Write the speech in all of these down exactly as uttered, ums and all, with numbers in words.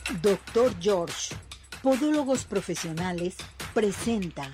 Doctor George, Podólogos Profesionales, presenta.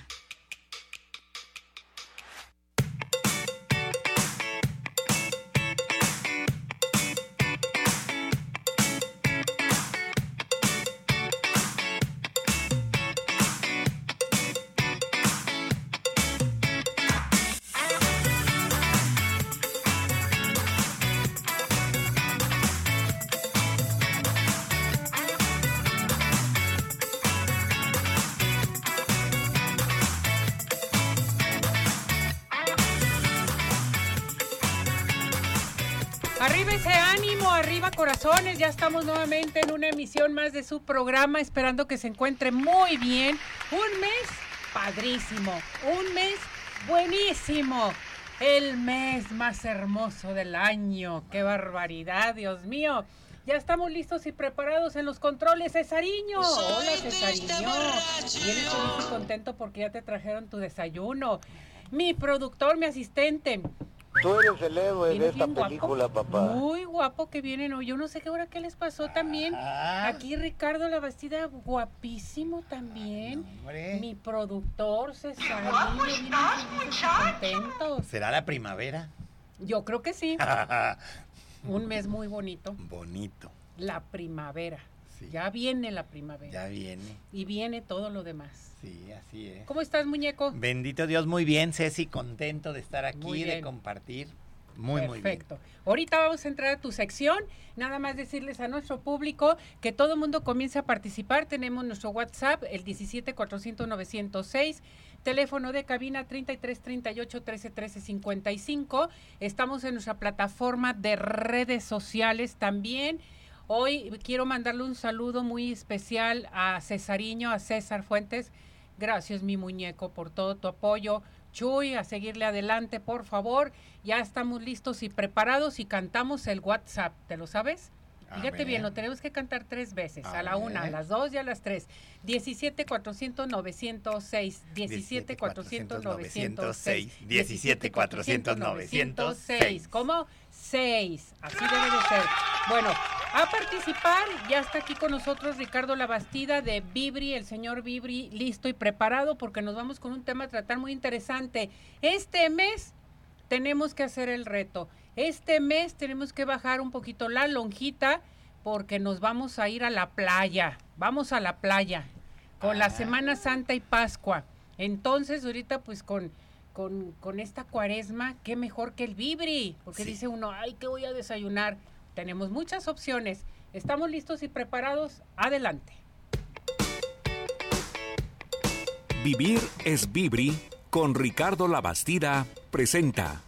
Arriba ese ánimo, arriba corazones, ya estamos nuevamente en una emisión más de su programa, esperando que se encuentre muy bien. Un mes padrísimo, un mes buenísimo, el mes más hermoso del año, qué barbaridad, Dios mío. Ya estamos listos y preparados en los controles, Cesariño. Hola, Cesariño. Vienes feliz y contento porque ya te trajeron tu desayuno. Mi productor, mi asistente. Tú eres el héroe de esta película, guapo, papá. Muy guapo que vienen hoy. Yo no sé qué hora qué les pasó también. Ah. Aquí Ricardo Labastida, guapísimo también. Hombre. Mi productor Cesarino, vienen felices y contentos. ¿Será la primavera? Yo creo que sí. Un mes muy bonito. Bonito. La primavera. Sí. Ya viene la primavera. Ya viene. Y viene todo lo demás. Sí, así es. ¿Cómo estás, muñeco? Bendito Dios, muy bien, Ceci, contento de estar Muy aquí, bien. de compartir. Muy, muy bien. Perfecto. Ahorita vamos a entrar a tu sección. Nada más decirles a nuestro público que todo el mundo comience a participar. Tenemos nuestro WhatsApp, el diecisiete cuatrocientos novecientos seis. Teléfono de cabina treinta y tres treinta y ocho trece trece cincuenta y cinco. Estamos en nuestra plataforma de redes sociales también. Hoy quiero mandarle un saludo muy especial a Cesariño, a César Fuentes. Gracias, mi muñeco, por todo tu apoyo. Chuy, a seguirle adelante, por favor. Ya estamos listos y preparados y cantamos el WhatsApp. ¿Te lo sabes? A Fíjate ver. bien, lo tenemos que cantar tres veces. A A la una, a ver. las dos y a las tres. diecisiete cuatrocientos novecientos seis. diecisiete cuatrocientos novecientos seis. diecisiete cuatrocientos novecientos seis. ¿Cómo? seis. Así debe de ser. Bueno, a participar, ya está aquí con nosotros Ricardo Labastida de Vibri, el señor Vibri, listo y preparado porque nos vamos con un tema a tratar muy interesante. Este mes tenemos que hacer el reto. Este mes tenemos que bajar un poquito la lonjita porque nos vamos a ir a la playa. Vamos a la playa con la Semana Santa y Pascua. Entonces, ahorita pues con, con, con esta cuaresma, qué mejor que el Vibri. Porque Sí. dice uno, ay, ¿qué voy a desayunar? Tenemos muchas opciones. ¿Estamos listos y preparados? Adelante. Vivir es Vibri con Ricardo Labastida presenta.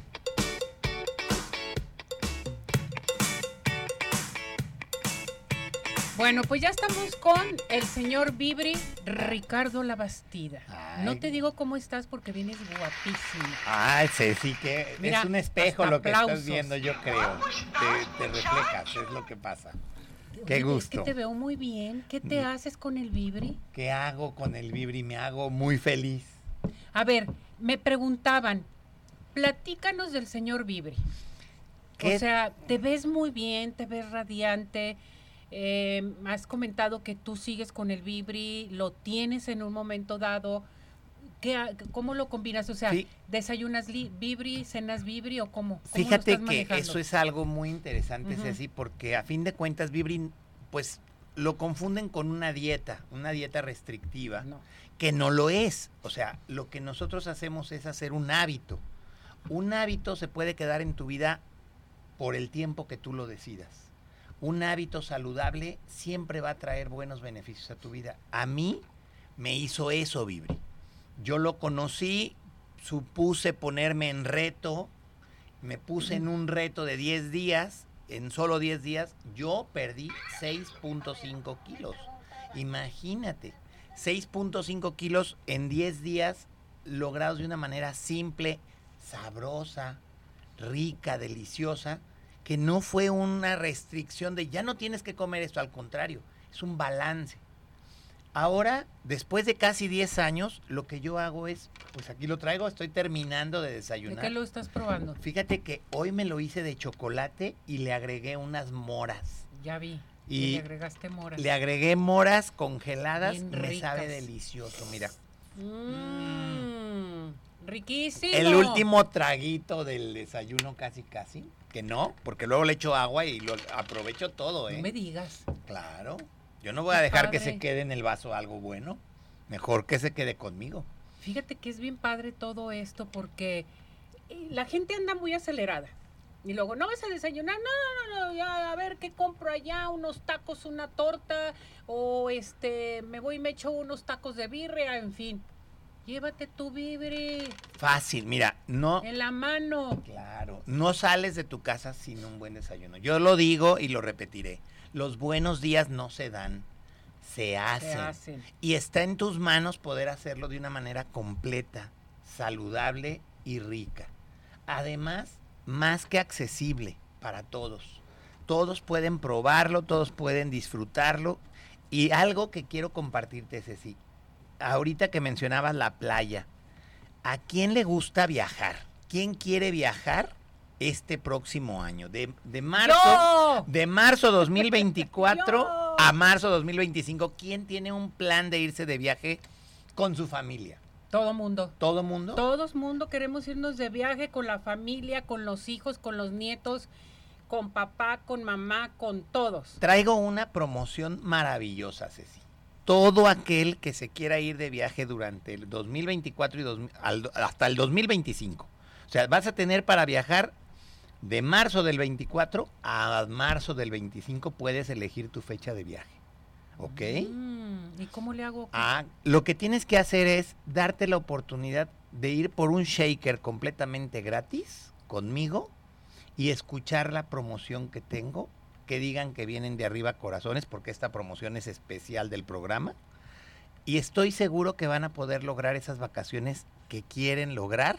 Bueno, pues ya estamos con el señor Vibri, Ricardo Labastida. Ay. No te digo cómo estás porque vienes guapísimo. Ay, Ceci, que Mira, es un espejo hasta lo que aplausos. estás viendo, yo creo. Te, te reflejas, es lo que pasa. Qué Oye, gusto. Es que te veo muy bien. ¿Qué te Mm. haces con el Vibri? ¿Qué hago con el Vibri? Me hago muy feliz. A ver, me preguntaban, platícanos del señor Vibri. ¿Qué? O sea, te ves muy bien, te ves radiante. Eh, has comentado que tú sigues con el Vibri, lo tienes en un momento dado. ¿Qué, ha- ¿Cómo lo combinas? O sea, Sí. ¿desayunas li- Vibri, cenas Vibri o cómo? ¿Cómo lo Fíjate estás que manejando? eso es algo muy interesante, Ujú. Ceci, porque a fin de cuentas Vibri, pues lo confunden con una dieta, una dieta restrictiva, No. que no lo es. O sea, lo que nosotros hacemos es hacer un hábito. Un hábito se puede quedar en tu vida por el tiempo que tú lo decidas. Un hábito saludable siempre va a traer buenos beneficios a tu vida. A mí me hizo eso, Vibri. Yo lo conocí, supuse ponerme en reto, me puse en un reto de diez días, en solo diez días, yo perdí seis punto cinco kilos. Imagínate, seis punto cinco kilos en diez días logrados de una manera simple, sabrosa, rica, deliciosa, que no fue una restricción de ya no tienes que comer esto, al contrario, es un balance. Ahora, después de casi diez años, lo que yo hago es, pues aquí lo traigo, estoy terminando de ¿De desayunar. qué lo estás probando? Fíjate que hoy me lo hice de chocolate y le agregué unas moras. Ya vi. Y, Y le agregaste moras. le agregué moras congeladas, Bien me ricas. sabe delicioso, mira. Mmm, riquísimo. El último traguito del desayuno casi casi, que no, porque luego le echo agua y lo aprovecho todo, ¿eh? No me digas. Claro, yo no voy a Qué dejar que padre. se quede en el vaso algo bueno, mejor que se quede conmigo. Fíjate que es bien padre todo esto porque eh, la gente anda muy acelerada. Y luego, ¿no vas a desayunar? No, no, no, no, ya a ver qué compro allá, unos tacos, una torta, o este, me voy y me echo unos tacos de birria, en fin. Llévate tu Vibri Fácil, mira, no, en la mano. claro, no sales de tu casa sin un buen desayuno. Yo lo digo y lo repetiré, los buenos días no se dan, se hacen. Se hacen. Y está en tus manos poder hacerlo de una manera completa, saludable y rica. Además, más que accesible para todos. Todos pueden probarlo, todos pueden disfrutarlo. Y algo que quiero compartirte, Ceci, ahorita que mencionabas la playa, ¿a quién le gusta viajar? ¿Quién quiere viajar este próximo año? De, de marzo, ¡Yo! de marzo dos mil veinticuatro ¡Yo! a marzo dos mil veinticinco, ¿quién tiene un plan de irse de viaje con su familia? Todo mundo. ¿Todo mundo? Todos mundo queremos irnos de viaje con la familia, con los hijos, con los nietos, con papá, con mamá, con todos. Traigo una promoción maravillosa, Ceci. Todo aquel que se quiera ir de viaje durante el dos mil veinticuatro y dos, al, hasta el dos mil veinticinco. O sea, vas a tener para viajar de marzo del veinticuatro a marzo del veinticinco, puedes elegir tu fecha de viaje. ¿Ok? Mm, ¿y cómo le hago? Ah, lo que tienes que hacer es darte la oportunidad de ir por un shaker completamente gratis conmigo y escuchar la promoción que tengo, que digan que vienen de Arriba Corazones, porque esta promoción es especial del programa. Y estoy seguro que van a poder lograr esas vacaciones que quieren lograr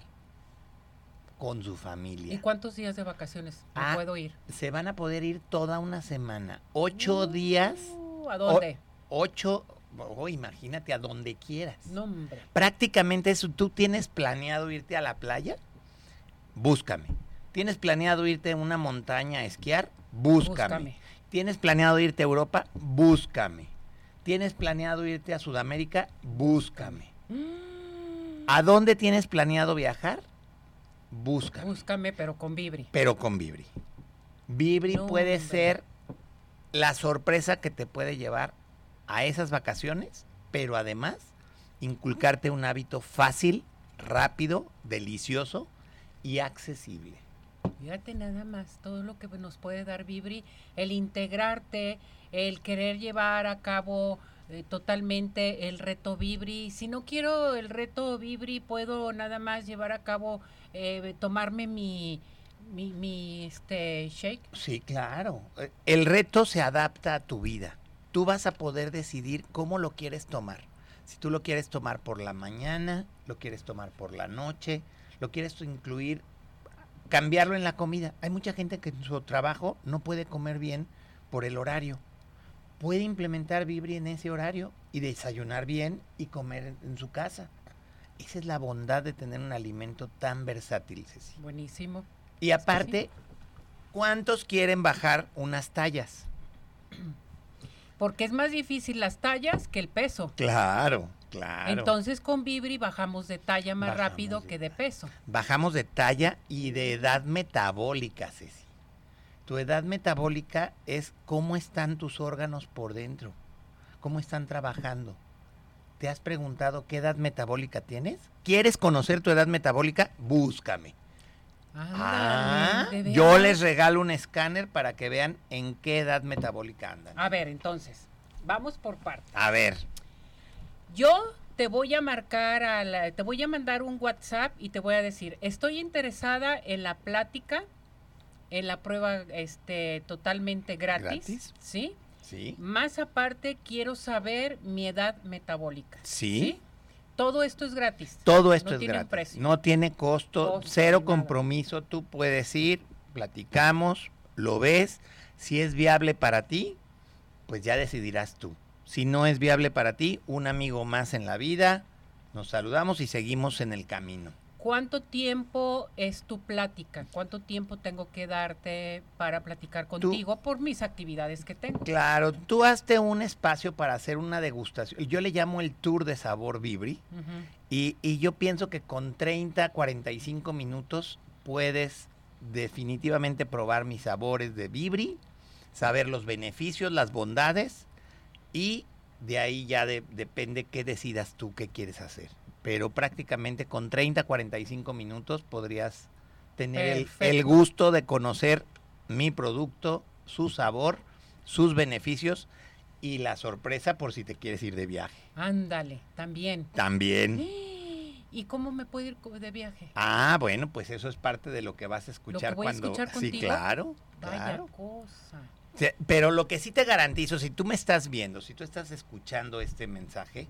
con su familia. ¿Y cuántos días de vacaciones me Ah, puedo ir? Se van a poder ir toda una semana, ocho días. Uh, ¿A dónde? O- ocho, oh, imagínate, a donde quieras. No, hombre. Prácticamente eso. ¿Tú tienes planeado irte a la playa? Búscame. ¿Tienes planeado irte a una montaña a esquiar? Búscame. Búscame. ¿Tienes planeado irte a Europa? Búscame. ¿Tienes planeado irte a Sudamérica? Búscame. Mm, ¿A dónde tienes planeado viajar? Búscame. Búscame, pero con Vibri. Pero con Vibri. Vibri No, puede hombre. ser la sorpresa que te puede llevar a esas vacaciones, pero además inculcarte un hábito fácil, rápido, delicioso y accesible. Fíjate nada más todo lo que nos puede dar Vibri, el integrarte, el querer llevar a cabo eh, totalmente el reto Vibri. Si no quiero el reto Vibri, puedo nada más llevar a cabo, eh, tomarme mi, mi, mi este shake. Sí, claro. Eh, El reto se adapta a tu vida. Tú vas a poder decidir cómo lo quieres tomar. Si tú lo quieres tomar por la mañana, lo quieres tomar por la noche, lo quieres incluir, cambiarlo en la comida. Hay mucha gente que en su trabajo no puede comer bien por el horario. Puede implementar Vibri en ese horario y desayunar bien y comer en, en su casa. Esa es la bondad de tener un alimento tan versátil, Ceci. Buenísimo. Y aparte, ¿cuántos quieren bajar unas tallas? Porque es más difícil las tallas que el peso. Claro, claro. Entonces con Vibri bajamos de talla más Bajamos rápido de que de peso. Bajamos de talla y de edad metabólica, Ceci. Tu edad metabólica es cómo están tus órganos por dentro, cómo están trabajando. ¿Te has preguntado qué edad metabólica tienes? ¿Quieres conocer tu edad metabólica? Búscame. Ah, Ándale, ¿de yo veras? les regalo un escáner para que vean en qué edad metabólica andan. A ver, entonces, vamos por partes. A ver, Yo te voy a marcar, a la- te voy a mandar un WhatsApp y te voy a decir, estoy interesada en la plática, en la prueba este, totalmente gratis, ¿Gratis? ¿sí? sí, Más aparte, quiero saber mi edad metabólica. sí. Todo esto es gratis. Todo esto No es tiene un gratis. precio. No tiene costo, Costo, cero nada. compromiso. Tú puedes ir, platicamos, lo ves. Si es viable para ti, pues ya decidirás tú. Si no es viable para ti, un amigo más en la vida, nos saludamos y seguimos en el camino. ¿cuánto tiempo es tu plática? ¿Cuánto tiempo tengo que darte para platicar contigo tú, por mis actividades que tengo? Claro, tú hazte un espacio para hacer una degustación. Yo le llamo el tour de sabor Vibri. Uh-huh. y, y yo pienso que con treinta, cuarenta y cinco minutos puedes definitivamente probar mis sabores de Vibri, saber los beneficios, las bondades, y de ahí ya de, depende qué decidas tú qué quieres hacer. Pero prácticamente con treinta, cuarenta y cinco minutos podrías tener el, el gusto de conocer mi producto, su sabor, sus beneficios y la sorpresa por si te quieres ir de viaje. Ándale, también. También. ¿Y cómo me puedo ir de viaje? Ah, bueno, pues eso es parte de lo que vas a escuchar. ¿Lo que voy cuando... a escuchar contigo? Sí, claro. Vaya claro. cosa. Sí, pero lo que sí te garantizo, si tú me estás viendo, si tú estás escuchando este mensaje,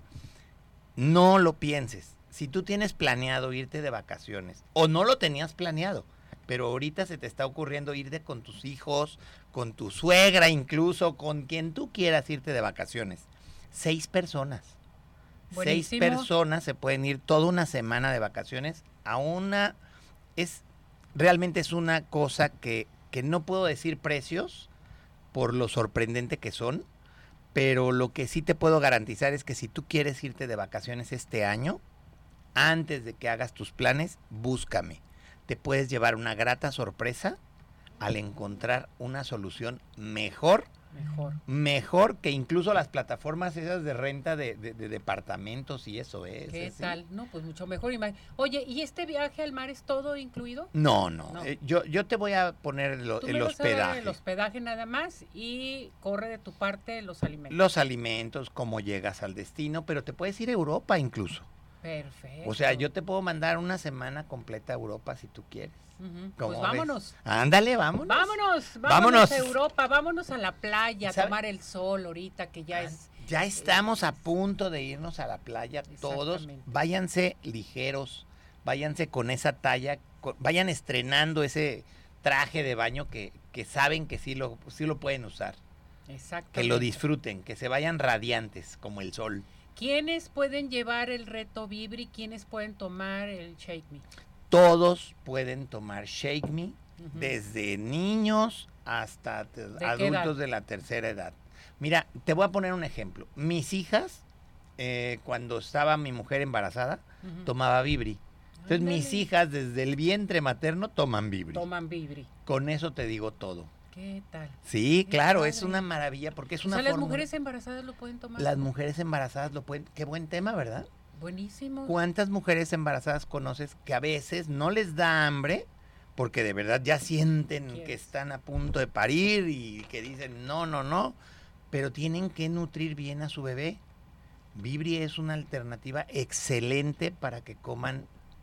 no lo pienses. Si tú tienes planeado irte de vacaciones, o no lo tenías planeado, pero ahorita se te está ocurriendo irte con tus hijos, con tu suegra incluso, con quien tú quieras irte de vacaciones. Seis personas. Buenísimo. Seis personas se pueden ir toda una semana de vacaciones a una... es realmente es una cosa que, que no puedo decir precios por lo sorprendente que son, pero lo que sí te puedo garantizar es que si tú quieres irte de vacaciones este año, antes de que hagas tus planes, búscame. Te puedes llevar una grata sorpresa al encontrar una solución mejor, mejor, mejor que incluso las plataformas esas de renta de, de, de departamentos y eso es. ¿Qué ¿sí? tal? No, pues mucho mejor. Oye, ¿y este viaje al mar es todo incluido? No, no. no. Eh, yo, yo te voy a poner lo, Tú el me vas hospedaje. A dar el hospedaje nada más y corre de tu parte los alimentos. Los alimentos, cómo llegas al destino, pero te puedes ir a Europa incluso. Perfecto. O sea, yo te puedo mandar una semana completa a Europa si tú quieres. Uh-huh. Pues vámonos. Ves? Ándale, vámonos. Vámonos, vámonos. Vámonos a Europa, vámonos a la playa, a tomar el sol ahorita que ya es... Ya estamos a punto de irnos a la playa todos. Váyanse ligeros, váyanse con esa talla, con, vayan estrenando ese traje de baño que, que saben que sí lo, sí lo pueden usar. Exactamente. Que lo disfruten, que se vayan radiantes como el sol. ¿Quiénes pueden llevar el reto Vibri? ¿Quiénes pueden tomar el Shake Me? Todos pueden tomar Shake Me, uh-huh. desde niños hasta ¿De adultos de la tercera edad. Mira, te voy a poner un ejemplo. Mis hijas, eh, cuando estaba mi mujer embarazada, uh-huh. tomaba Vibri. Entonces, Andale. mis hijas desde el vientre materno toman Vibri. Toman Vibri. Con eso te digo todo. ¿Qué tal? Sí, Qué claro, padre. Es una maravilla porque es o una sea, las fórmula. mujeres embarazadas lo pueden tomar. Las mujeres embarazadas lo pueden. Qué buen tema, ¿verdad? Buenísimo. ¿Cuántas mujeres embarazadas conoces que a veces no les da hambre porque de verdad ya sienten que están a punto de parir y que dicen no, no, no, pero tienen que nutrir bien a su bebé? Vibri es una alternativa excelente para que coman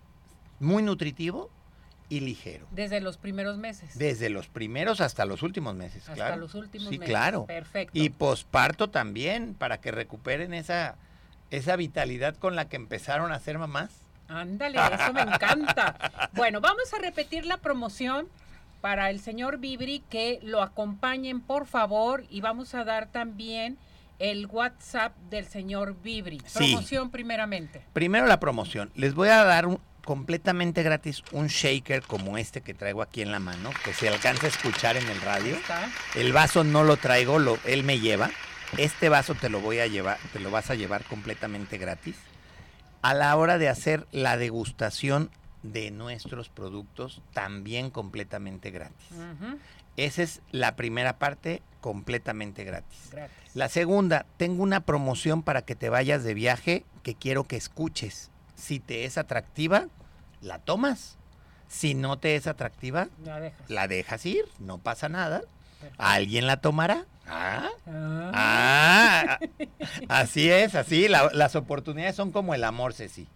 muy nutritivo y ligero. Desde los primeros meses. Desde los primeros hasta los últimos meses, hasta claro. Hasta los últimos sí, meses. claro. Perfecto. Y posparto también, para que recuperen esa, esa vitalidad con la que empezaron a ser mamás. Ándale, eso me encanta. Bueno, vamos a repetir la promoción para el señor Vibri, que lo acompañen, por favor, y vamos a dar también el WhatsApp del señor Vibri. Promoción sí. primeramente. Primero la promoción. Les voy a dar un completamente gratis un shaker como este que traigo aquí en la mano, que se alcanza a escuchar en el radio. ¿Está? El vaso no lo traigo, lo, él me lleva. Este vaso te lo voy a llevar, te lo vas a llevar completamente gratis a la hora de hacer la degustación de nuestros productos, también completamente gratis. Uh-huh. Esa es la primera parte, completamente gratis. gratis. La segunda, tengo una promoción para que te vayas de viaje que quiero que escuches. Si te es atractiva, la tomas. Si no te es atractiva, la dejas, la dejas ir, no pasa nada. Perfecto. ¿Alguien la tomará? Ah, ah, ah así es, así. La, las oportunidades son como el amor, Ceci.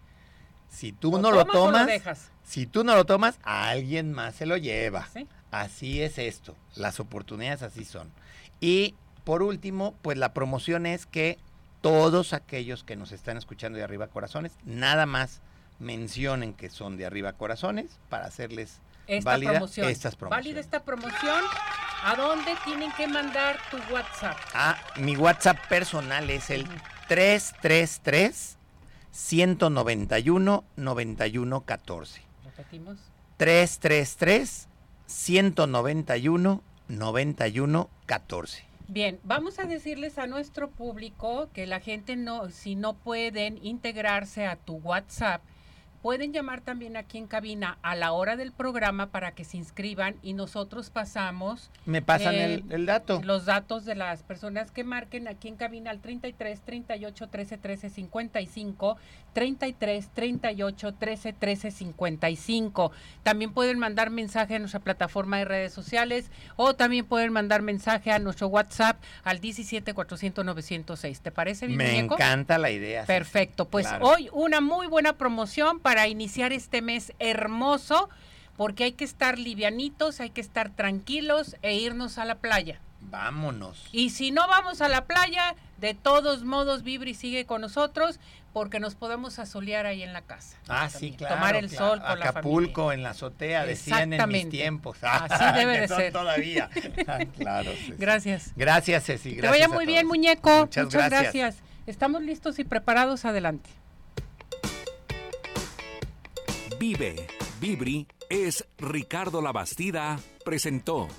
Si tú ¿Lo no lo tomas, lo dejas? si tú no lo tomas, alguien más se lo lleva. ¿Sí? Así es esto. Las oportunidades así son. Y por último, pues la promoción es que todos aquellos que nos están escuchando de Arriba Corazones, nada más mencionen que son de Arriba Corazones para hacerles esta válida promoción. estas promociones. Válida esta promoción. ¿A dónde tienen que mandar tu WhatsApp? Ah, mi WhatsApp personal es el uh-huh. tres tres tres, uno nueve uno, nueve uno uno cuatro. Repetimos. tres tres tres, uno nueve uno, nueve uno uno cuatro. Bien, vamos a decirles a nuestro público que la gente no, si no pueden integrarse a tu WhatsApp, pueden llamar también aquí en cabina a la hora del programa para que se inscriban y nosotros pasamos. ¿Me pasan eh, el, el dato? Los datos de las personas que marquen aquí en cabina al treinta y tres, treinta y ocho, trece, trece, cincuenta y cinco, treinta y tres, treinta y ocho, trece, trece, cincuenta y cinco. También pueden mandar mensaje a nuestra plataforma de redes sociales o también pueden mandar mensaje a nuestro WhatsApp al diecisiete, cuatrocientos, novecientos seis. ¿Te parece bien, Me muñeco? encanta la idea. Perfecto, pues claro. Hoy una muy buena promoción para iniciar este mes hermoso, porque hay que estar livianitos, hay que estar tranquilos e irnos a la playa. Vámonos. Y si no vamos a la playa, de todos modos Vibri sigue con nosotros porque nos podemos asolear ahí en la casa. Ah, también, sí, claro. tomar el claro. sol con Acapulco, la familia. en la azotea, decían en mis tiempos. Así debe que de son ser. Todavía. claro, Ceci. Gracias. Gracias, Ceci. Que Gracias vaya a muy todos. bien, muñeco. Muchas, Muchas gracias. gracias. Estamos listos y preparados. Adelante. Vive, Vibri es Ricardo Labastida presentó.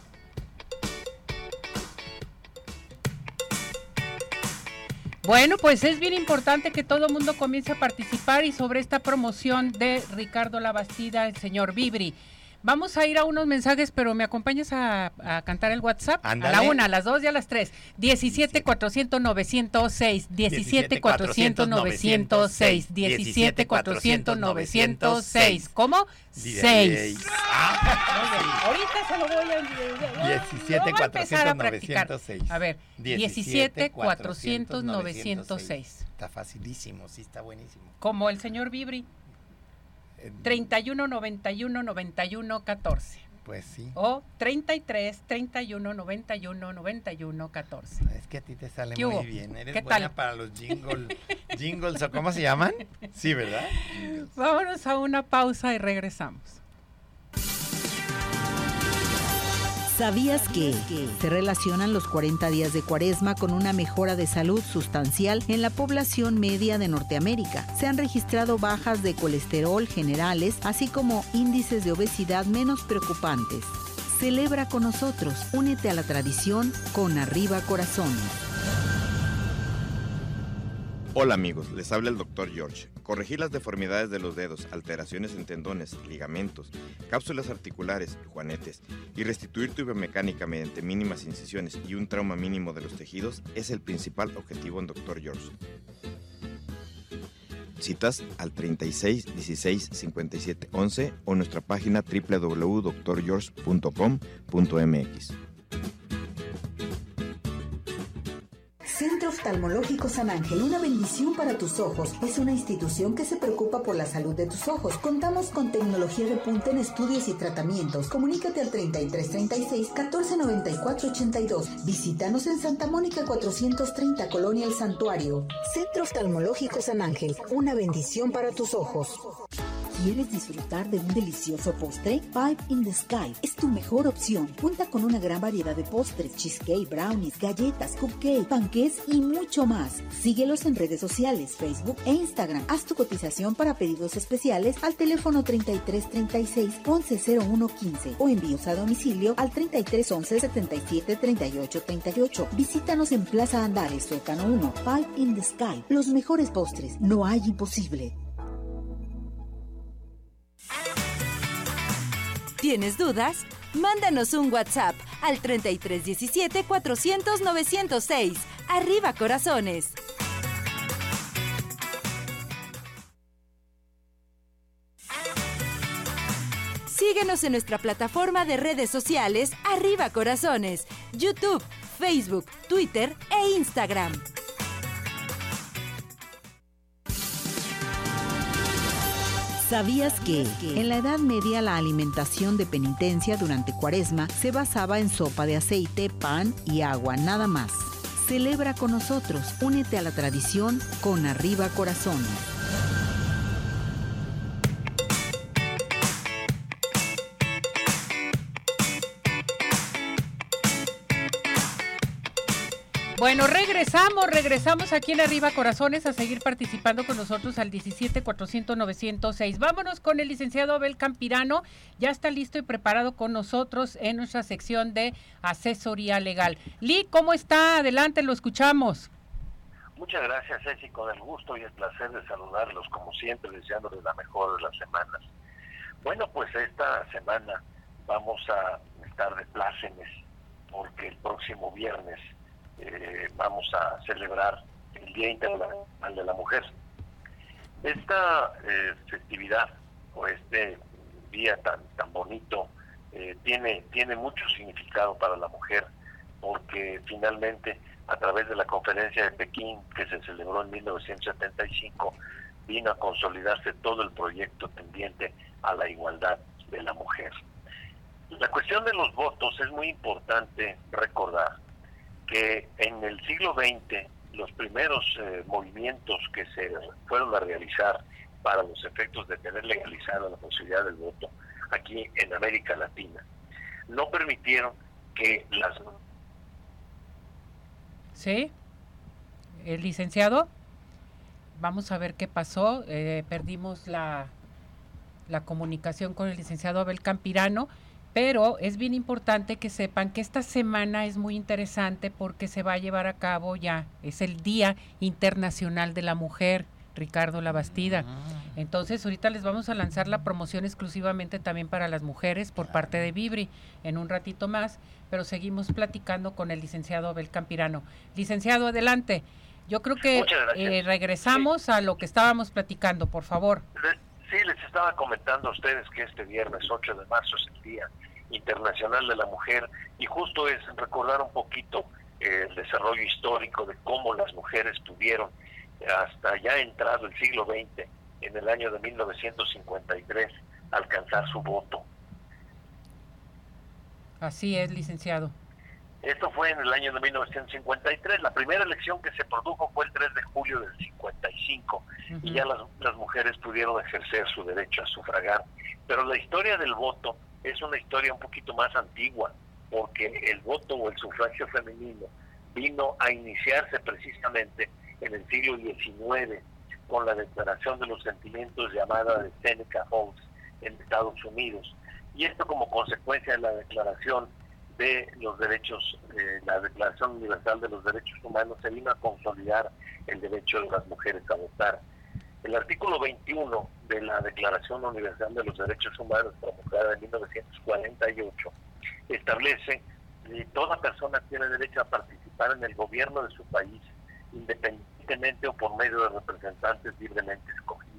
Bueno, pues es bien importante que todo el mundo comience a participar y sobre esta promoción de Ricardo Labastida, el señor Vibri. Vamos a ir a unos mensajes, pero ¿me acompañas a, a cantar el WhatsApp? Ándale. A la una, a las dos y a las tres. diecisiete, cuatrocientos, novecientos seis. diecisiete, cuatrocientos, novecientos seis. diecisiete, cuatrocientos, novecientos seis. ¿Cómo? seis. Ah, Ahorita se lo voy a... diecisiete, cuatrocientos, novecientos seis. A ver, diecisiete, cuatrocientos, novecientos seis. Está facilísimo, sí, está buenísimo. Como el señor Vibri. treinta y uno, noventa y uno, noventa y uno, catorce. Pues sí. O treinta y tres, treinta y uno, noventa y uno, noventa y uno, catorce. Es que a ti te sale ¿Qué muy hubo? bien. Eres ¿Qué buena tal? para los jingle, jingles, o ¿cómo se llaman? Sí, ¿verdad? Vámonos a una pausa y regresamos. ¿Sabías que se relacionan los cuarenta días de Cuaresma con una mejora de salud sustancial en la población media de Norteamérica? Se han registrado bajas de colesterol generales, así como índices de obesidad menos preocupantes. Celebra con nosotros, únete a la tradición con Arriba Corazones. Hola amigos, les habla el doctor George. Corregir las deformidades de los dedos, alteraciones en tendones, ligamentos, cápsulas articulares, juanetes y restituir tu biomecánica mediante mínimas incisiones y un trauma mínimo de los tejidos es el principal objetivo en doctor George. Citas al treinta y seis, dieciséis, cincuenta y siete, once o nuestra página doble u doble u doble u punto doctor george punto com punto m x. Centro Oftalmológico San Ángel, una bendición para tus ojos. Es una institución que se preocupa por la salud de tus ojos. Contamos con tecnología de punta en estudios y tratamientos. Comunícate al treinta y tres, treinta y seis, catorce, noventa y cuatro, ochenta y dos. Visítanos en Santa Mónica cuatrocientos treinta, Colonia El Santuario. Centro Oftalmológico San Ángel, una bendición para tus ojos. ¿Quieres disfrutar de un delicioso postre? Five in the Sky es tu mejor opción. Cuenta con una gran variedad de postres, cheesecake, brownies, galletas, cupcake, panqués y mucho más. Síguelos en redes sociales, Facebook e Instagram. Haz tu cotización para pedidos especiales al teléfono treinta y tres, treinta y seis, once, cero uno, quince o envíos a domicilio al treinta y tres, once, setenta y siete, treinta y ocho, treinta y ocho. Visítanos en Plaza Andares, Suécano uno. Five in the Sky. Los mejores postres. No hay imposible. ¿Tienes dudas? Mándanos un WhatsApp al treinta y tres, diecisiete, cuatrocientos, novecientos seis. Arriba Corazones. Síguenos en nuestra plataforma de redes sociales Arriba Corazones, YouTube, Facebook, Twitter e Instagram. ¿Sabías que en la Edad Media la alimentación de penitencia durante Cuaresma se basaba en sopa de aceite, pan y agua, nada más? Celebra con nosotros, únete a la tradición con Arriba Corazones. Bueno, regresamos, regresamos aquí en Arriba Corazones a seguir participando con nosotros al diecisiete cuatrocientos novecientos seis. Vámonos con el licenciado Abel Campirano, ya está listo y preparado con nosotros en nuestra sección de asesoría legal. Lee, ¿cómo está? Adelante, lo escuchamos. Muchas gracias, Ceci, con el gusto y el placer de saludarlos, como siempre, deseándoles la mejor de las semanas. Bueno, pues esta semana vamos a estar de plácemes, porque el próximo viernes eh, vamos a celebrar el Día Internacional de la Mujer. Esta eh, festividad, o este día tan tan bonito, eh, tiene, tiene mucho significado para la mujer, porque finalmente, a través de la Conferencia de Pekín, que se celebró en mil novecientos setenta y cinco, vino a consolidarse todo el proyecto tendiente a la igualdad de la mujer. La cuestión de los votos es muy importante recordar que en el siglo veinte los primeros eh, movimientos que se fueron a realizar para los efectos de tener legalizada la posibilidad del voto aquí en América Latina no permitieron que las... Sí, el licenciado, vamos a ver qué pasó, eh, perdimos la, la comunicación con el licenciado Abel Campirano, pero es bien importante que sepan que esta semana es muy interesante porque se va a llevar a cabo ya, es el Día Internacional de la Mujer, Ricardo Labastida. Entonces ahorita les vamos a lanzar la promoción exclusivamente también para las mujeres por parte de Vibri en un ratito más, pero seguimos platicando con el licenciado Abel Campirano. Licenciado, adelante. Yo creo que eh, regresamos sí. a lo que estábamos platicando, por favor. Sí, les estaba comentando a ustedes que este viernes ocho de marzo es el Día Internacional de la Mujer, y justo es recordar un poquito eh, el desarrollo histórico de cómo las mujeres pudieron, hasta ya entrado el siglo veinte, en el año de mil novecientos cincuenta y tres, alcanzar su voto. Así es, licenciado. Esto fue en el año de mil novecientos cincuenta y tres. La primera elección que se produjo fue el tres de julio del cincuenta y cinco, uh-huh. y ya las, las mujeres pudieron ejercer su derecho a sufragar. Pero la historia del voto es una historia un poquito más antigua, porque el voto o el sufragio femenino vino a iniciarse precisamente en el siglo diecinueve, con la Declaración de los Sentimientos llamada de Seneca Falls en Estados Unidos. Y esto como consecuencia de la Declaración de los Derechos, eh, la Declaración Universal de los Derechos Humanos, se vino a consolidar el derecho de las mujeres a votar. El artículo veintiuno de la Declaración Universal de los Derechos Humanos, promulgada en mil novecientos cuarenta y ocho, establece que toda persona tiene derecho a participar en el gobierno de su país, independientemente o por medio de representantes libremente escogidos.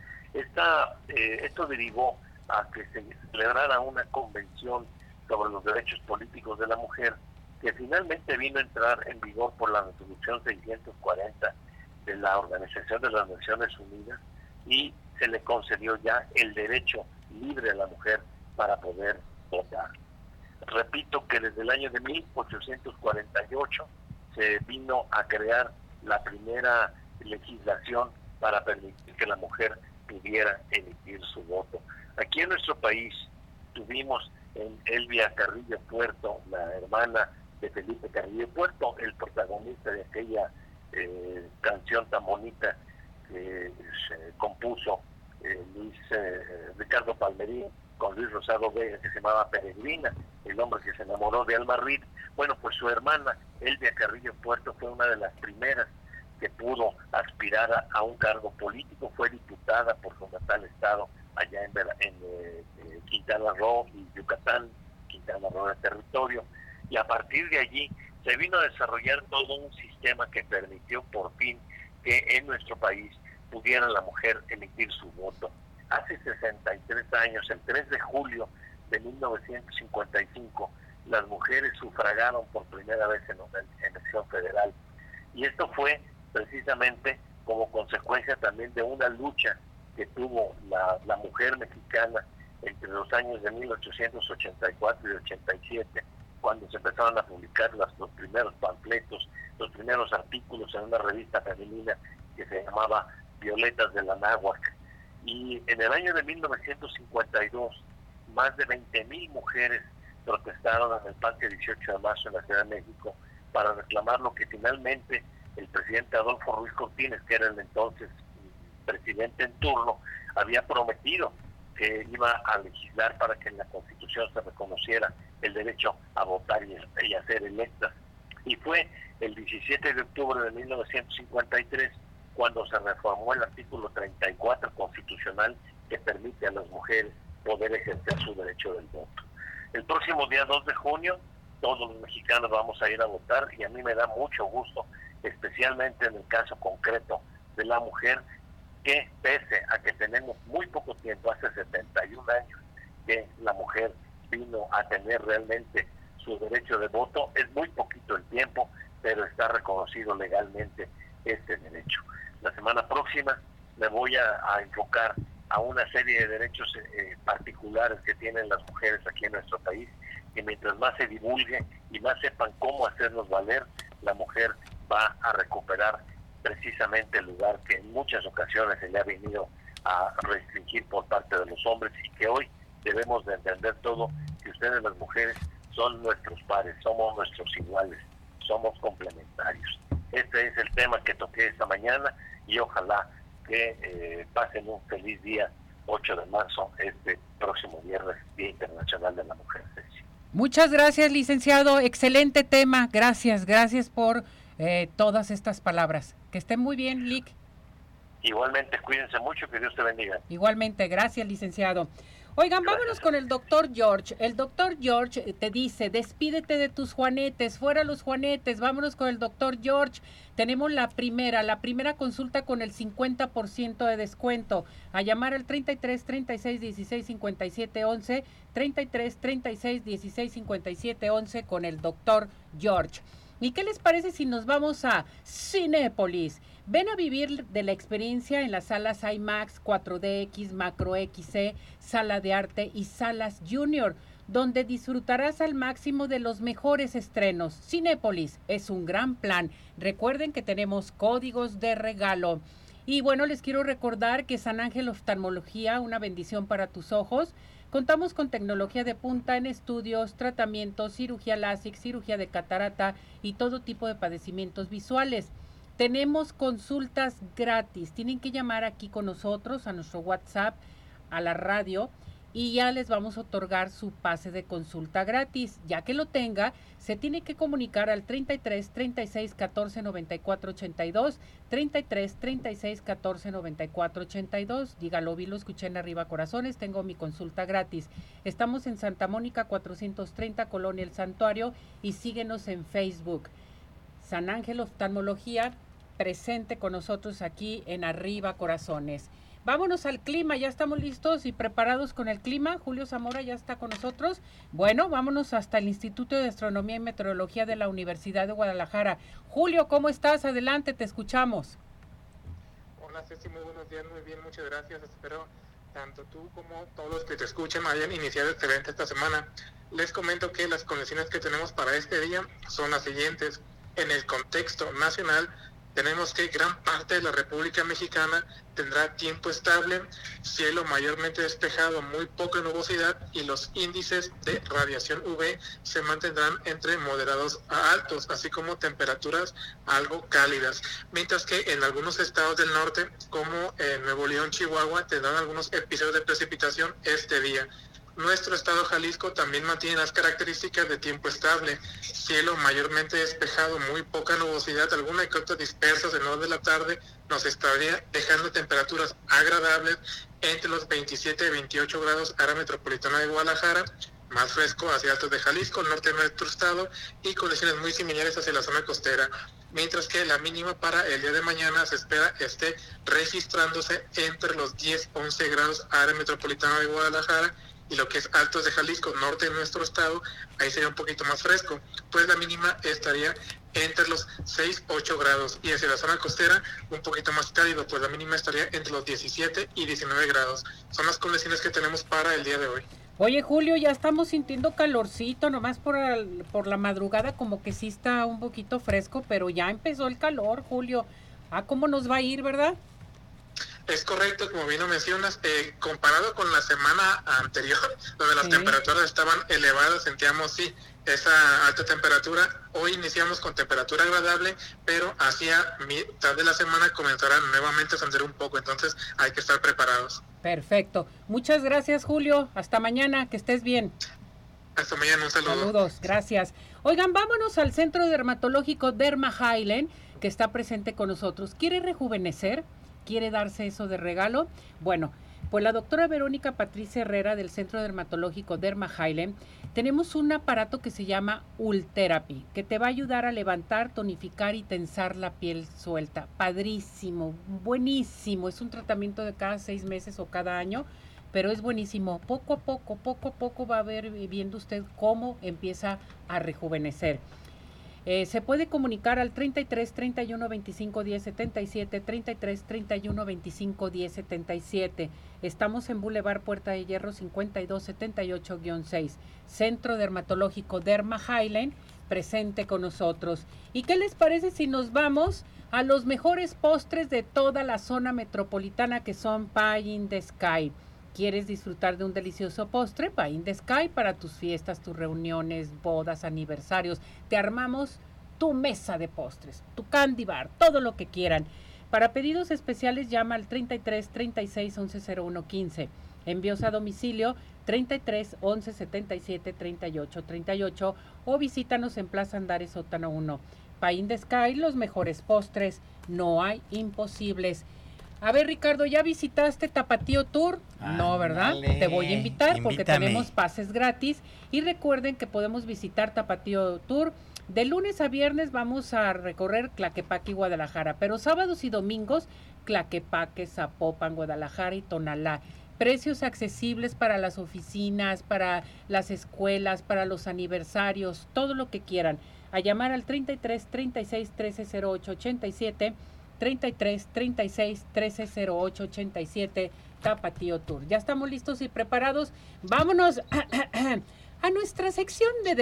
Esta, eh, esto derivó a que se celebrara una convención sobre los derechos políticos de la mujer, que finalmente vino a entrar en vigor por la resolución seiscientos cuarenta de la Organización de las Naciones Unidas, y se le concedió ya el derecho libre a la mujer para poder votar. Repito que desde el año de mil ochocientos cuarenta y ocho se vino a crear la primera legislación para permitir que la mujer pudiera emitir su voto. Aquí en nuestro país tuvimos en Elvia Carrillo Puerto, la hermana de Felipe Carrillo Puerto, el protagonista de aquella eh, canción tan bonita que se compuso eh, Luis eh, Ricardo Palmerín con Luis Rosado Vega, que se llamaba Peregrina, el hombre que se enamoró de Alma Reed. Bueno, pues su hermana Elvia Carrillo Puerto fue una de las primeras que pudo aspirar a, a un cargo político, fue diputada por su natal estado allá en, en eh, eh, Quintana Roo y Yucatán. Quintana Roo era territorio, y a partir de allí se vino a desarrollar todo un sistema que permitió por fin que en nuestro país pudiera la mujer emitir su voto. Hace sesenta y tres años, el tres de julio de mil novecientos cincuenta y cinco, las mujeres sufragaron por primera vez en una elección federal, y esto fue precisamente como consecuencia también de una lucha que tuvo la, la mujer mexicana entre los años de mil ochocientos ochenta y cuatro y ochenta y siete, cuando se empezaron a publicar las, los primeros panfletos, los primeros artículos en una revista femenina que se llamaba Violetas de la Náhuac. Y en el año de mil novecientos cincuenta y dos, más de veinte mil mujeres protestaron en el Parque dieciocho de marzo en la Ciudad de México para reclamar lo que finalmente el presidente Adolfo Ruiz Cortines, que era el entonces presidente en turno, había prometido que iba a legislar para que en la Constitución se reconociera el derecho a votar y, y a ser electas. Y fue el diecisiete de octubre de mil novecientos cincuenta y tres cuando se reformó el artículo treinta y cuatro constitucional que permite a las mujeres poder ejercer su derecho del voto. El próximo día dos de junio todos los mexicanos vamos a ir a votar y a mí me da mucho gusto, especialmente en el caso concreto de la mujer, que pese a que tenemos muy poco tiempo, hace setenta y un años que la mujer vino a tener realmente su derecho de voto, es muy poquito el tiempo, pero está reconocido legalmente este derecho. La semana próxima me voy a, a enfocar a una serie de derechos eh, particulares que tienen las mujeres aquí en nuestro país, y mientras más se divulgue y más sepan cómo hacernos valer, la mujer va a recuperar precisamente el lugar que en muchas ocasiones se le ha venido a restringir por parte de los hombres, y que hoy debemos de entender todo, que ustedes las mujeres son nuestros pares, somos nuestros iguales, somos complementarios. Este es el tema que toqué esta mañana y ojalá que eh, pasen un feliz día ocho de marzo, este próximo viernes, Día Internacional de la Mujer. Muchas gracias, licenciado, excelente tema, gracias, gracias por eh, todas estas palabras. Que estén muy bien, Lic. Igualmente, cuídense mucho, que Dios te bendiga. Igualmente, gracias, licenciado. Oigan, Gracias. Vámonos con el doctor George. El doctor George te dice, despídete de tus juanetes, fuera los juanetes, vámonos con el doctor George. Tenemos la primera, la primera consulta con el cincuenta por ciento de descuento. A llamar al treinta y tres, treinta y seis, dieciséis, cincuenta y siete, once, treinta y tres, treinta y seis, dieciséis, cincuenta y siete, once con el doctor George. ¿Y qué les parece si nos vamos a Cinépolis? Ven a vivir de la experiencia en las salas IMAX, cuatro D X, Macro X C, Sala de Arte y Salas Junior, donde disfrutarás al máximo de los mejores estrenos. Cinépolis es un gran plan. Recuerden que tenemos códigos de regalo. Y bueno, les quiero recordar que San Ángel Oftalmología, una bendición para tus ojos. Contamos con tecnología de punta en estudios, tratamientos, cirugía láser, cirugía de catarata y todo tipo de padecimientos visuales. Tenemos consultas gratis. Tienen que llamar aquí con nosotros a nuestro WhatsApp, a la radio, y ya les vamos a otorgar su pase de consulta gratis. Ya que lo tenga, se tiene que comunicar al treinta y tres, treinta y seis, catorce, noventa y cuatro, ochenta y dos, treinta y tres, treinta y seis, catorce, noventa y cuatro, ochenta y dos. Dígalo, vi, lo escuché en Arriba Corazones, tengo mi consulta gratis. Estamos en Santa Mónica cuatrocientos treinta, Colonia El Santuario, y síguenos en Facebook. San Ángel Oftalmología, presente con nosotros aquí en Arriba Corazones. Vámonos al clima, ya estamos listos y preparados con el clima. Julio Zamora ya está con nosotros. Bueno, vámonos hasta el Instituto de Astronomía y Meteorología de la Universidad de Guadalajara. Julio, ¿cómo estás? Adelante, te escuchamos. Hola Ceci, muy buenos días, muy bien, muchas gracias. Espero tanto tú como todos los que te escuchen hayan iniciado excelente esta semana. Les comento que las condiciones que tenemos para este día son las siguientes. En el contexto nacional, tenemos que gran parte de la República Mexicana tendrá tiempo estable, cielo mayormente despejado, muy poca nubosidad, y los índices de radiación U V se mantendrán entre moderados a altos, así como temperaturas algo cálidas. Mientras que en algunos estados del norte, como en Nuevo León, Chihuahua, tendrán algunos episodios de precipitación este día. Nuestro estado Jalisco también mantiene las características de tiempo estable, cielo mayormente despejado, muy poca nubosidad, alguna que otra dispersas en horas de la tarde, nos estaría dejando temperaturas agradables entre los veintisiete y veintiocho grados área metropolitana de Guadalajara, más fresco hacia altos de Jalisco, norte de nuestro estado, y condiciones muy similares hacia la zona costera. Mientras que la mínima para el día de mañana se espera esté registrándose entre los diez a once grados área metropolitana de Guadalajara, y lo que es altos de Jalisco, norte de nuestro estado, ahí sería un poquito más fresco, pues la mínima estaría entre los seis a ocho grados, y hacia la zona costera un poquito más cálido, pues la mínima estaría entre los diecisiete y diecinueve grados. Son las condiciones que tenemos para el día de hoy. Oye, Julio, ya estamos sintiendo calorcito, nomás por, el, por la madrugada como que sí está un poquito fresco, pero ya empezó el calor, Julio. Ah, ¿cómo nos va a ir, verdad? Es correcto, como bien lo mencionas, eh, comparado con la semana anterior, donde las sí. temperaturas estaban elevadas, sentíamos sí esa alta temperatura. Hoy iniciamos con temperatura agradable, pero hacia mitad de la semana comenzará nuevamente a ascender un poco, entonces hay que estar preparados. Perfecto. Muchas gracias, Julio. Hasta mañana, que estés bien. Hasta mañana, un saludo. Saludos, gracias. Oigan, vámonos al Centro Dermatológico Derma Highland, que está presente con nosotros. ¿Quiere rejuvenecer? ¿Quiere darse eso de regalo? Bueno, pues la doctora Verónica Patricia Herrera del Centro Dermatológico Derma Highland, tenemos un aparato que se llama Ultherapy, que te va a ayudar a levantar, tonificar y tensar la piel suelta. Padrísimo, buenísimo. Es un tratamiento de cada seis meses o cada año, pero es buenísimo. Poco a poco, poco a poco va a ver viendo usted cómo empieza a rejuvenecer. Eh, se puede comunicar al treinta y tres, treinta y uno, veinticinco, diez, setenta y siete, treinta y tres, treinta y uno, veinticinco, diez, setenta y siete. Estamos en Boulevard Puerta de Hierro cincuenta y dos setenta y ocho guion seis. Centro Dermatológico Derma Highland, presente con nosotros. ¿Y qué les parece si nos vamos a los mejores postres de toda la zona metropolitana, que son Pie in the Sky? ¿Quieres disfrutar de un delicioso postre? Pie in the Sky, para tus fiestas, tus reuniones, bodas, aniversarios. Te armamos tu mesa de postres, tu candy bar, todo lo que quieran. Para pedidos especiales llama al treinta y tres, treinta y seis, once, cero uno, quince. Envíos a domicilio treinta y tres, once, setenta y siete, treinta y ocho, treinta y ocho o visítanos en Plaza Andares Sótano uno. Pie in the Sky, los mejores postres, no hay imposibles. A ver, Ricardo, ¿ya visitaste Tapatío Tour? Ah, no, ¿verdad? Dale, te voy a invitar invítame. Porque tenemos pases gratis. Y recuerden que podemos visitar Tapatío Tour. De lunes a viernes vamos a recorrer Tlaquepaque y Guadalajara, pero sábados y domingos Tlaquepaque, Zapopan, Guadalajara y Tonalá. Precios accesibles para las oficinas, para las escuelas, para los aniversarios, todo lo que quieran. A llamar al treinta y tres, treinta y seis, trece, cero ocho, ochenta y siete, treinta y tres, treinta y seis, trece, cero ocho, ochenta y siete, Tapatío Tour. Ya estamos listos y preparados. Vámonos a nuestra sección de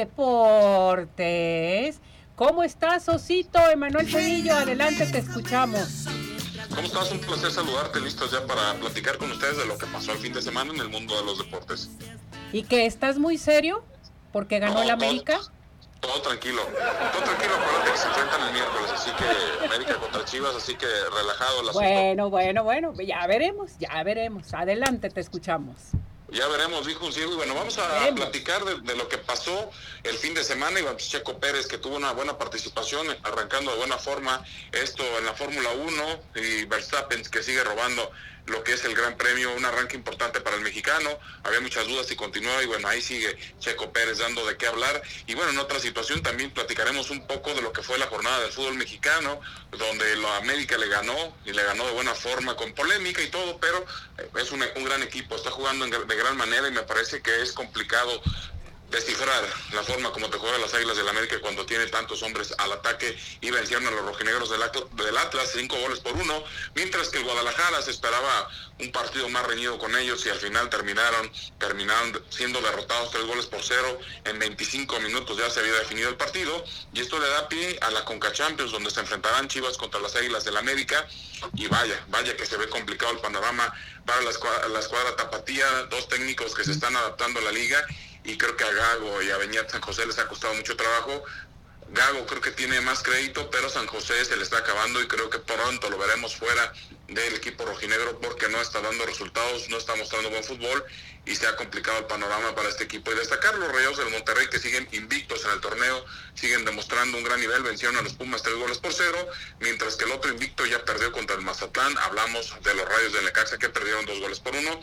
deportes. ¿Cómo estás, Osito? Emanuel Cedillo, adelante, te escuchamos. ¿Cómo estás? Un placer saludarte, listos ya para platicar con ustedes de lo que pasó el fin de semana en el mundo de los deportes. ¿Y que estás muy serio? ¿Porque ganó no, el América? Todo, todo tranquilo, todo tranquilo, acuérdate que se enfrentan el miércoles, así que América contra Chivas, así que relajado el asunto. Bueno, bueno, bueno, ya veremos, ya veremos. Adelante, te escuchamos. Ya veremos, dijo un ciego. Y bueno, vamos a veremos. platicar de, de lo que pasó el fin de semana. Y pues Checo Pérez, que tuvo una buena participación, arrancando de buena forma esto en la Fórmula uno, y Verstappen, que sigue robando lo que es el Gran Premio, un arranque importante para el mexicano. Había muchas dudas si continúa, y bueno, ahí sigue Checo Pérez dando de qué hablar. Y bueno, en otra situación también platicaremos un poco de lo que fue la jornada del fútbol mexicano, donde la América le ganó, y le ganó de buena forma, con polémica y todo, pero es un, un gran equipo, está jugando en, de gran manera, y me parece que es complicado descifrar la forma como te juegan las Águilas del América cuando tiene tantos hombres al ataque, y vencieron a los rojinegros del Atlas, del Atlas cinco goles por uno, mientras que el Guadalajara se esperaba un partido más reñido con ellos, y al final terminaron terminaron siendo derrotados tres goles por cero. En veinticinco minutos ya se había definido el partido, y esto le da pie a la Conca Champions, donde se enfrentarán Chivas contra las Águilas del América. Y vaya, vaya que se ve complicado el panorama para la escuadra, la escuadra tapatía, dos técnicos que se están adaptando a la liga, y creo que a Gago y a Beñat San José les ha costado mucho trabajo. Gago creo que tiene más crédito, pero San José se le está acabando, y creo que pronto lo veremos fuera del equipo rojinegro, porque no está dando resultados, no está mostrando buen fútbol, y se ha complicado el panorama para este equipo. Y destacar los Rayados del Monterrey, que siguen invictos en el torneo, siguen demostrando un gran nivel, vencieron a los Pumas tres goles por cero, mientras que el otro invicto ya perdió contra el Mazatlán. Hablamos de los Rayos del Necaxa, que perdieron dos goles por uno.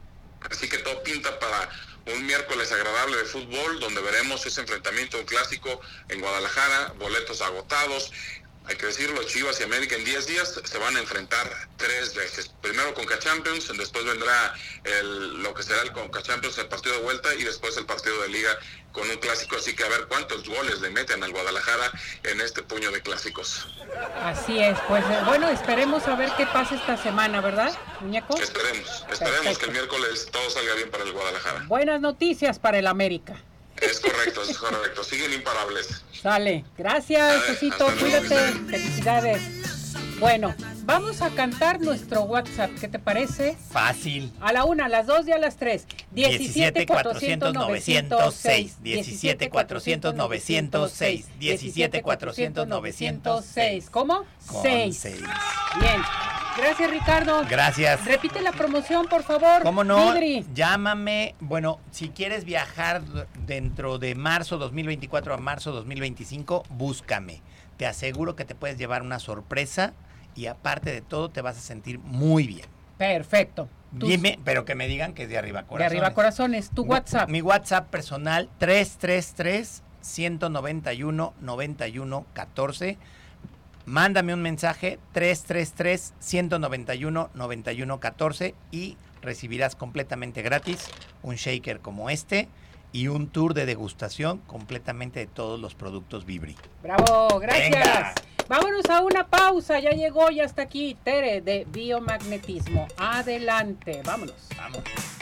Así que todo pinta para un miércoles agradable de fútbol, donde veremos ese enfrentamiento, un clásico en Guadalajara, boletos agotados. Hay que decirlo, Chivas y América en diez días se van a enfrentar tres veces. Primero Conca Champions, después vendrá el, lo que será el Conca Champions, el partido de vuelta, y después el partido de liga con un clásico. Así que a ver cuántos goles le meten al Guadalajara en este puño de clásicos. Así es, pues bueno, esperemos a ver qué pasa esta semana, ¿verdad, muñeco? Esperemos, esperemos Perfecto. que el miércoles todo salga bien para el Guadalajara. Buenas noticias para el América. Es correcto, es correcto. Siguen imparables. Sale. Gracias, Josito. Cuídate. Felicidades. Bueno, vamos a cantar nuestro WhatsApp, ¿qué te parece? Fácil. A la una, a las dos y a las tres. diecisiete cuatrocientos novecientos seis. diecisiete cuatrocientos novecientos seis. diecisiete cuatrocientos novecientos seis. ¿Cómo? seis. Bien. Gracias, Ricardo. Gracias. Repite la promoción, por favor. ¿Cómo no? Vidri. Llámame. Bueno, si quieres viajar dentro de marzo dos mil veinticuatro a marzo dos mil veinticinco, búscame. Te aseguro que te puedes llevar una sorpresa y aparte de todo te vas a sentir muy bien. Perfecto. Tus... Dime, pero que me digan que es de Arriba Corazones. De Arriba Corazones. Tu WhatsApp. Mi WhatsApp personal, tres tres tres, uno nueve uno, nueve uno uno cuatro. Mándame un mensaje, tres tres tres, uno nueve uno, nueve uno cuatro y recibirás completamente gratis un shaker como este y un tour de degustación completamente de todos los productos Vibri. ¡Bravo! ¡Gracias! Venga. Vámonos a una pausa. Ya llegó, ya está aquí Tere de Biomagnetismo. Adelante, vámonos. Vamos.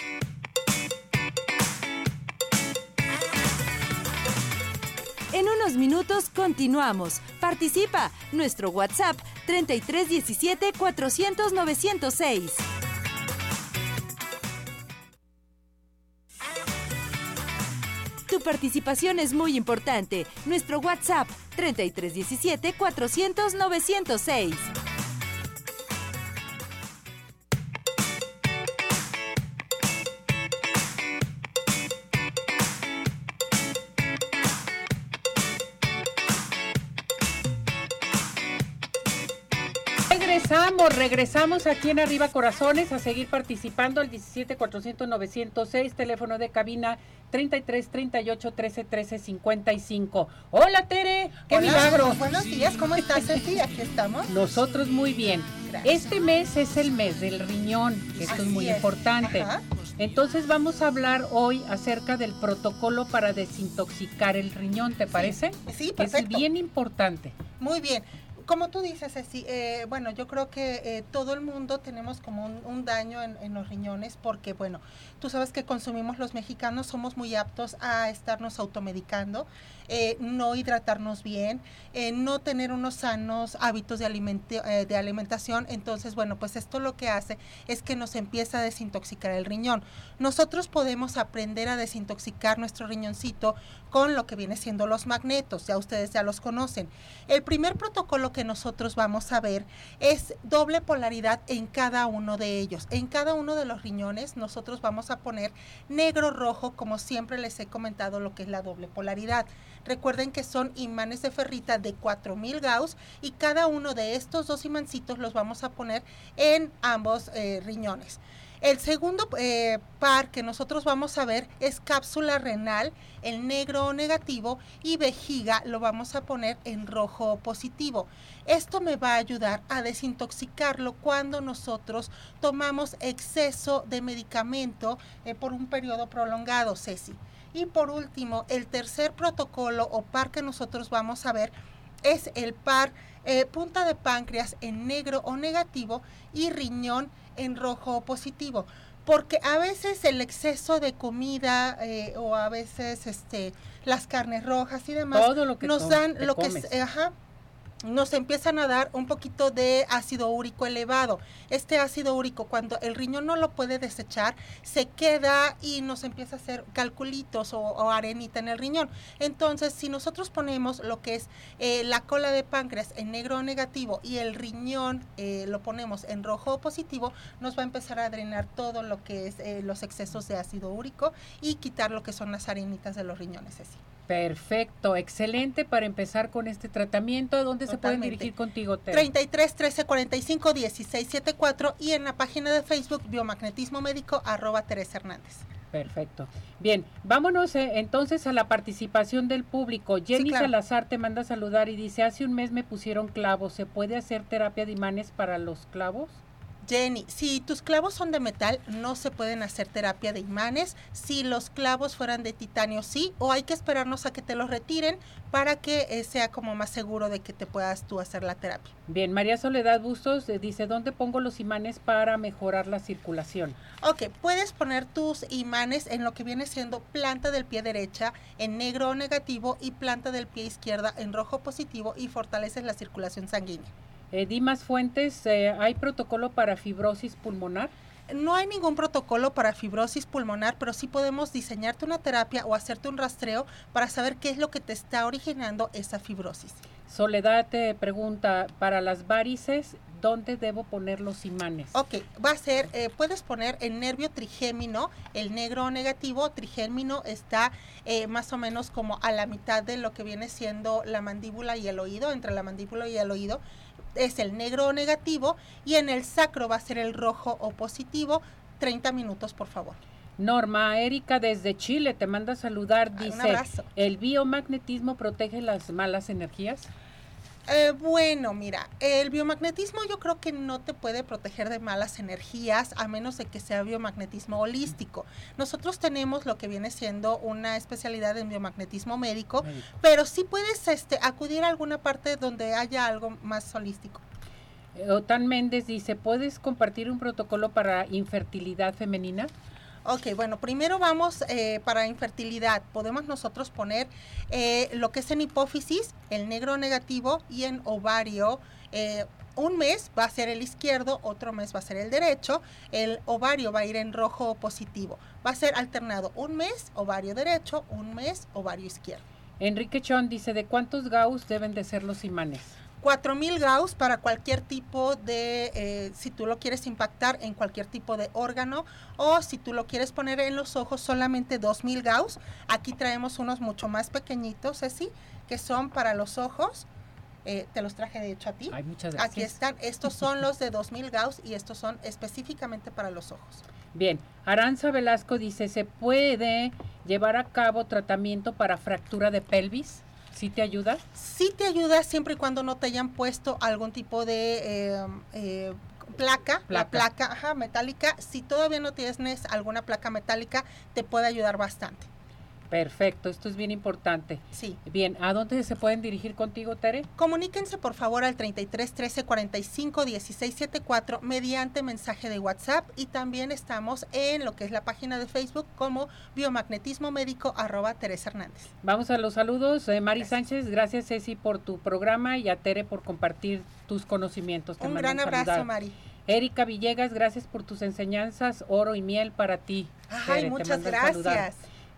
En unos minutos continuamos. Participa. Nuestro WhatsApp treinta y tres diecisiete cuatrocientos novecientos seis. Tu participación es muy importante. Nuestro WhatsApp treinta y tres diecisiete cuatrocientos novecientos seis. Regresamos, regresamos aquí en Arriba Corazones a seguir participando al diecisiete cuatrocientos novecientos seis, teléfono de cabina treinta y tres treinta y ocho trece trece cincuenta y cinco. Hola Tere, qué Hola, milagro. Buenos días, ¿cómo estás, Ceci? Aquí estamos. Nosotros muy bien. Gracias. Este mes es el mes del riñón, que esto Así es muy es. importante. Ajá. Entonces vamos a hablar hoy acerca del protocolo para desintoxicar el riñón, ¿te parece? Sí, perfecto. Es bien importante. Muy bien. Como tú dices, Ceci, eh, bueno, yo creo que eh, todo el mundo tenemos como un, un daño en, en los riñones porque, bueno, tú sabes que consumimos los mexicanos, somos muy aptos a estarnos automedicando, eh, no hidratarnos bien, eh, no tener unos sanos hábitos de, alimento, eh, de alimentación. Entonces, bueno, pues esto lo que hace es que nos empieza a desintoxicar el riñón. Nosotros podemos aprender a desintoxicar nuestro riñoncito con lo que viene siendo los magnetos, ya ustedes ya los conocen. El primer protocolo que nosotros vamos a ver es doble polaridad en cada uno de ellos. En cada uno de los riñones nosotros vamos a poner negro, rojo, como siempre les he comentado lo que es la doble polaridad. Recuerden que son imanes de ferrita de cuatro mil Gauss y cada uno de estos dos imancitos los vamos a poner en ambos eh, riñones. El segundo eh, par que nosotros vamos a ver es cápsula renal, el negro negativo, y vejiga lo vamos a poner en rojo positivo. Esto me va a ayudar a desintoxicarlo cuando nosotros tomamos exceso de medicamento eh, por un periodo prolongado, Ceci. Y por último, el tercer protocolo o par que nosotros vamos a ver es el par eh, punta de páncreas en negro o negativo y riñón en rojo o positivo, porque a veces el exceso de comida eh, o a veces este las carnes rojas y demás Todo lo que nos to- dan te lo que comes. es, eh, ajá, nos empiezan a dar un poquito de ácido úrico elevado. Este ácido úrico, cuando el riñón no lo puede desechar, se queda y nos empieza a hacer calculitos o, o arenita en el riñón. Entonces, si nosotros ponemos lo que es eh, la cola de páncreas en negro o negativo y el riñón eh, lo ponemos en rojo o positivo, nos va a empezar a drenar todo lo que es eh, los excesos de ácido úrico y quitar lo que son las arenitas de los riñones, así. Perfecto, excelente para empezar con este tratamiento. ¿A dónde se pueden Totalmente. dirigir contigo, Tere? treinta y tres trece cuarenta y cinco dieciséis setenta y cuatro y en la página de Facebook Biomagnetismo Médico arroba Teresa Hernández. Perfecto. Bien, vámonos eh, entonces a la participación del público. Jenny Sí, claro. Salazar te manda a saludar y dice, hace un mes me pusieron clavos, ¿se puede hacer terapia de imanes para los clavos? Jenny, si tus clavos son de metal, no se pueden hacer terapia de imanes. Si los clavos fueran de titanio, sí, o hay que esperarnos a que te los retiren para que eh, sea como más seguro de que te puedas tú hacer la terapia. Bien, María Soledad Bustos eh, dice, ¿dónde pongo los imanes para mejorar la circulación? Ok, puedes poner tus imanes en lo que viene siendo planta del pie derecha en negro o negativo y planta del pie izquierda en rojo positivo y fortaleces la circulación sanguínea. Eh, Dimas Fuentes, eh, ¿hay protocolo para fibrosis pulmonar? No hay ningún protocolo para fibrosis pulmonar, pero sí podemos diseñarte una terapia o hacerte un rastreo para saber qué es lo que te está originando esa fibrosis. Soledad te pregunta, para las varices, ¿dónde debo poner los imanes? Ok, va a ser, eh, puedes poner el nervio trigémino, el negro negativo. Trigémino está eh, más o menos como a la mitad de lo que viene siendo la mandíbula y el oído, entre la mandíbula y el oído. Es el negro negativo, y en el sacro va a ser el rojo o positivo. treinta minutos, por favor. Norma, Erika desde Chile te manda a saludar, dice, un abrazo. ¿El biomagnetismo protege las malas energías? Eh, bueno, mira, el biomagnetismo yo creo que no te puede proteger de malas energías a menos de que sea biomagnetismo holístico. Nosotros tenemos lo que viene siendo una especialidad en biomagnetismo médico, médico. pero sí puedes este, acudir a alguna parte donde haya algo más holístico. Otan Méndez dice, ¿puedes compartir un protocolo para infertilidad femenina? Ok, bueno, primero vamos eh, para infertilidad. Podemos nosotros poner eh, lo que es en hipófisis, el negro negativo, y en ovario. Eh, un mes va a ser el izquierdo, otro mes va a ser el derecho. El ovario va a ir en rojo positivo. Va a ser alternado un mes ovario derecho, un mes ovario izquierdo. Enrique Chon dice, ¿de cuántos Gauss deben de ser los imanes? cuatro mil Gauss para cualquier tipo de, eh, si tú lo quieres impactar en cualquier tipo de órgano, o si tú lo quieres poner en los ojos, solamente dos mil Gauss. Aquí traemos unos mucho más pequeñitos, así, que son para los ojos. Eh, te los traje de hecho a ti. Ay, muchas gracias. Aquí están, estos son los de dos mil Gauss y estos son específicamente para los ojos. Bien, Aranza Velasco dice, ¿se puede llevar a cabo tratamiento para fractura de pelvis? ¿Sí te ayuda? Sí te ayuda siempre y cuando no te hayan puesto algún tipo de eh, eh, placa, placa, la placa ajá, metálica. Si todavía no tienes alguna placa metálica, te puede ayudar bastante. Perfecto, esto es bien importante. Sí. Bien, ¿a dónde se pueden dirigir contigo, Tere? Comuníquense por favor al treinta y tres trece cuarenta y cinco dieciséis setenta y cuatro mediante mensaje de WhatsApp, y también estamos en lo que es la página de Facebook como biomagnetismo médico arroba Teresa Hernández. Vamos a los saludos. Eh, Mari gracias. Sánchez, gracias Ceci por tu programa, y a Tere por compartir tus conocimientos. Te Un gran abrazo, saludar. Mari. Erika Villegas, gracias por tus enseñanzas, oro y miel para ti. Ay, Tere, muchas gracias.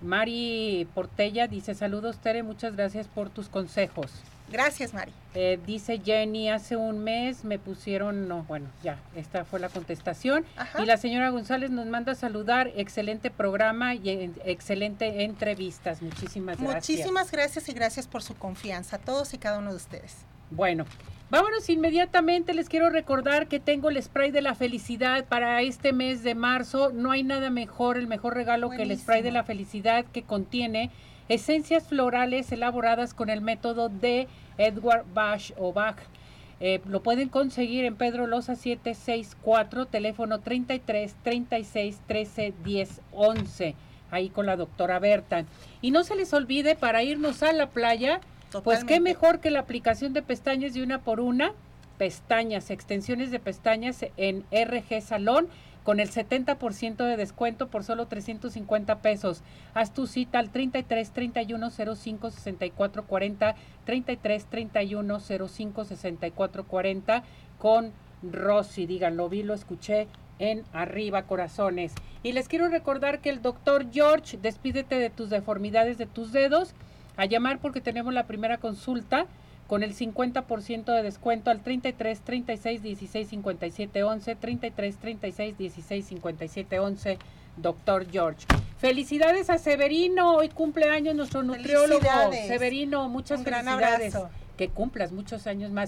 Mari Portella dice, saludos Tere, muchas gracias por tus consejos. Gracias, Mari. Eh, dice Jenny, hace un mes me pusieron, no, bueno, ya, esta fue la contestación. Ajá. Y la señora González nos manda a saludar, excelente programa y en, excelente entrevistas, muchísimas gracias. Muchísimas gracias y gracias por su confianza, todos y cada uno de ustedes. Bueno, vámonos inmediatamente. Les quiero recordar que tengo el spray de la felicidad para este mes de marzo. No hay nada mejor, el mejor regalo Buenísimo. que el spray de la felicidad, que contiene esencias florales elaboradas con el método de Edward Bach o Bach. Eh, lo pueden conseguir en Pedro Loza setecientos sesenta y cuatro, teléfono treinta y tres, treinta y seis, trece, diez, once, ahí con la doctora Berta. Y no se les olvide, para irnos a la playa, Totalmente. Pues qué mejor que la aplicación de pestañas de una por una, pestañas, extensiones de pestañas en R G Salón, con el setenta por ciento de descuento por solo trescientos cincuenta pesos. Haz tu cita al treinta y tres, treinta y uno, cero cinco, sesenta y cuatro cuarenta, treinta y tres, treinta y uno, cero cinco, sesenta y cuatro cuarenta con Rosy. Díganlo, vi, lo escuché en Arriba Corazones. Y les quiero recordar que el doctor George, despídete de tus deformidades de tus dedos, a llamar porque tenemos la primera consulta con el cincuenta por ciento de descuento al treinta y tres, treinta y seis, dieciséis, cincuenta y siete, once, treinta y tres, treinta y seis, dieciséis, cincuenta y siete, once, doctor George. Felicidades a Severino, hoy cumpleaños nuestro nutriólogo. Severino, muchas Un felicidades. Gran abrazo. Que cumplas muchos años más.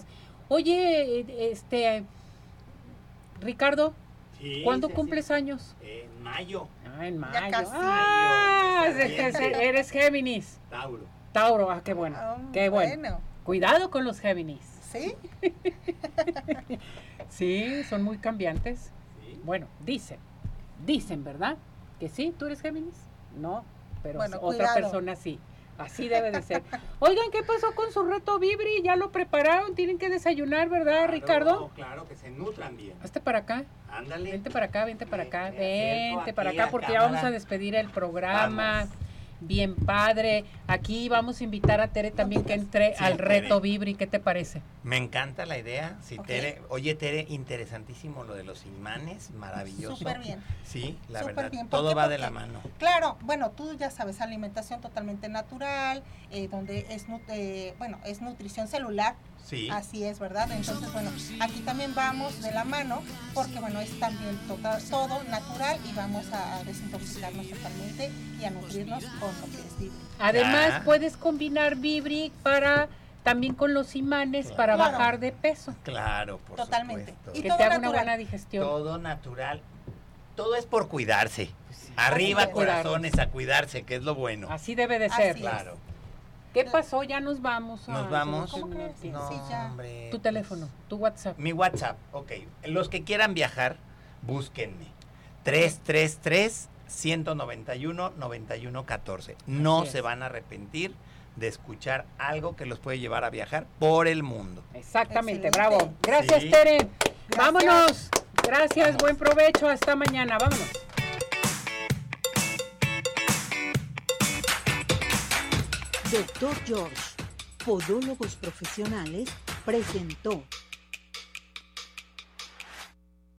Oye, este, Ricardo, sí, ¿cuándo sí, cumples sí. años? En mayo. Ah, en mayo. Ya casi. Ah, Mayo, eres, eres Géminis. Tauro. Tauro, ah, qué bueno, Oh, qué bueno. bueno. Cuidado con los Géminis. ¿Sí? Sí, son muy cambiantes. ¿Sí? Bueno, dicen, dicen, ¿verdad? Que sí, ¿tú eres Géminis? No, pero Bueno, otra cuidado. persona sí. Así debe de ser. Oigan, ¿qué pasó con su reto Vibri? ¿Ya lo prepararon? Tienen que desayunar, ¿verdad, Claro, Ricardo? Claro, que se nutran bien. Hazte para acá. Ándale. Vente para acá, vente para acá, Me- me acerco vente aquí para a acá, porque ya cámara. vamos a despedir el programa. Vamos. bien padre. Aquí vamos a invitar a Tere también que entre Sí, al reto Tere. Vibri. ¿Qué te parece? Me encanta la idea. Sí, Ok. Tere. Oye, Tere, interesantísimo lo de los imanes, maravilloso. Súper bien. Sí, la Súper verdad. bien. ¿Por Todo qué? va de Porque, la mano. Claro, bueno, tú ya sabes, alimentación totalmente natural, eh, donde es, nu- eh, bueno, es nutrición celular. Sí. Así es, ¿verdad? Entonces, bueno, aquí también vamos de la mano, porque, bueno, es también total, todo natural y vamos a, a desintoxicarnos totalmente y a nutrirnos con lo que es Vibri. Además, Ya. puedes combinar Vibri para también con los imanes Claro. para Claro. bajar de peso. Claro, por Totalmente. supuesto. Y Que todo te haga una natural. buena digestión. Todo natural. Todo es por cuidarse. Arriba, Así es. corazones, a cuidarse, que es lo bueno. Así debe de Así ser. es. Claro. ¿Qué pasó? Ya nos vamos. Nos Ay, vamos. se nos terminó el crees? tiempo. No, Sí, ya. hombre. Tu teléfono, tu WhatsApp. Mi WhatsApp, ok. Los que quieran viajar, búsquenme. tres tres tres, uno nueve uno, nueve uno uno cuatro. No Así se es. van a arrepentir de escuchar algo que los puede llevar a viajar por el mundo. Exactamente, Excelente. bravo. Gracias, Sí. Tere. Gracias. Vámonos. Gracias, Vamos. buen provecho. Hasta mañana. Vámonos. Doctor George, Podólogos Profesionales, presentó